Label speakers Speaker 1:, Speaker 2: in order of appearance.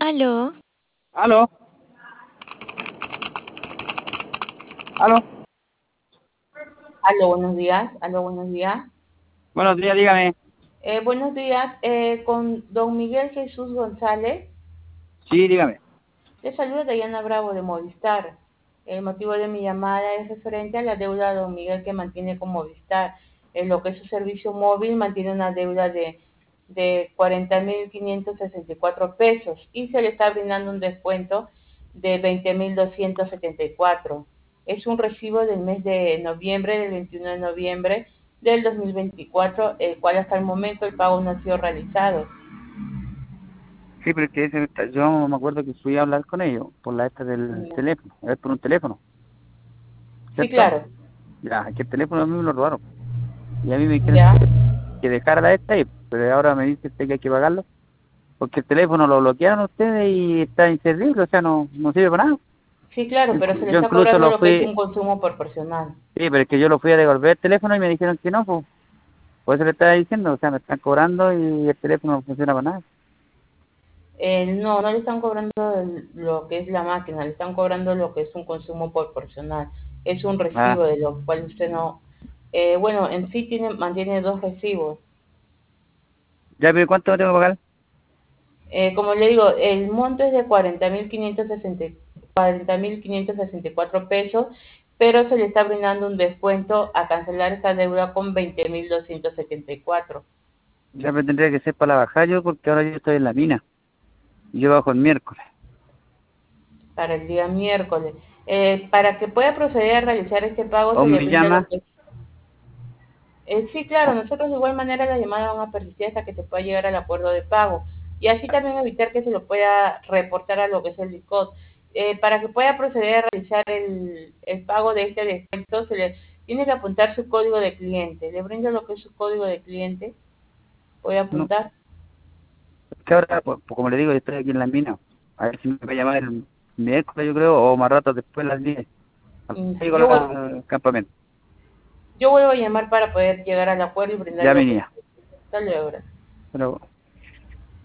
Speaker 1: Aló,
Speaker 2: Aló, aló.
Speaker 3: Aló, buenos días. Aló, buenos días.
Speaker 2: Buenos días, dígame.
Speaker 3: Buenos días. Con don Miguel Jesús González.
Speaker 2: Sí, dígame.
Speaker 3: Le saluda Dayana Bravo de Movistar. El motivo de mi llamada es referente a la deuda de don Miguel que mantiene con Movistar. En lo que es su servicio móvil mantiene una deuda de 40.564 pesos y se le está brindando un descuento de 20.274. Es un recibo del mes de noviembre, del 21 de noviembre del 2024, el cual hasta el momento el pago no ha sido realizado.
Speaker 2: Sí, pero es que yo me acuerdo que fui a hablar con ellos por la esta del
Speaker 3: Ya.
Speaker 2: teléfono, es por un teléfono,
Speaker 3: Sí,
Speaker 2: ¿cierto?
Speaker 3: claro.
Speaker 2: Ya, que el teléfono a mí me lo robaron. Y a mí me dijeron
Speaker 3: Ya.
Speaker 2: que dejara la esta ahí, pero ahora me dice usted que hay que pagarlo, porque el teléfono lo bloquearon ustedes y está inservible, o sea, no sirve para nada.
Speaker 3: Sí, claro, pero se le
Speaker 2: Yo
Speaker 3: está
Speaker 2: incluso
Speaker 3: cobrando
Speaker 2: lo
Speaker 3: lo que es
Speaker 2: fui,
Speaker 3: un consumo proporcional.
Speaker 2: sí, pero es que yo lo fui a devolver el teléfono y me dijeron que no, pues, por eso le estaba diciendo, o sea, me están cobrando y el teléfono no funciona para nada.
Speaker 3: No, no le están cobrando lo que es la máquina, le están cobrando lo que es un consumo proporcional. Es un
Speaker 2: Ah,
Speaker 3: recibo de lo cual usted no... bueno, en sí mantiene dos recibos.
Speaker 2: ya, pero ¿cuánto me tengo que pagar?
Speaker 3: Como le digo, el monto es de 40.564 pesos, pero se le está brindando un descuento a cancelar esta deuda con 20.274
Speaker 2: Ya me tendría que ser para la bajar yo, porque ahora yo estoy en la mina. Y yo bajo el miércoles.
Speaker 3: para el día miércoles. Para que pueda proceder a realizar este pago
Speaker 2: O
Speaker 3: se le
Speaker 2: me
Speaker 3: brinda lo
Speaker 2: llama,
Speaker 3: que es... sí, claro, nosotros de igual manera las llamadas van a persistir hasta que se pueda llegar al acuerdo de pago y así también evitar que se lo pueda reportar a lo que es el DICOT. Para que pueda proceder a realizar el pago de este descuento se le tiene que apuntar su código de cliente. Le brindo lo que es su código de cliente. Voy a
Speaker 2: no,
Speaker 3: apuntar.
Speaker 2: es que ahora, pues, como le digo, yo estoy aquí en la mina. A ver si me puede llamar el miércoles, yo creo, o más rato después de las 10. Llego
Speaker 3: Yo,
Speaker 2: al campamento.
Speaker 3: yo vuelvo a llamar para poder llegar al acuerdo y
Speaker 2: Ya,
Speaker 3: brindarle
Speaker 2: mi
Speaker 3: lo que es.
Speaker 2: niña.
Speaker 3: Hasta luego.
Speaker 2: Pero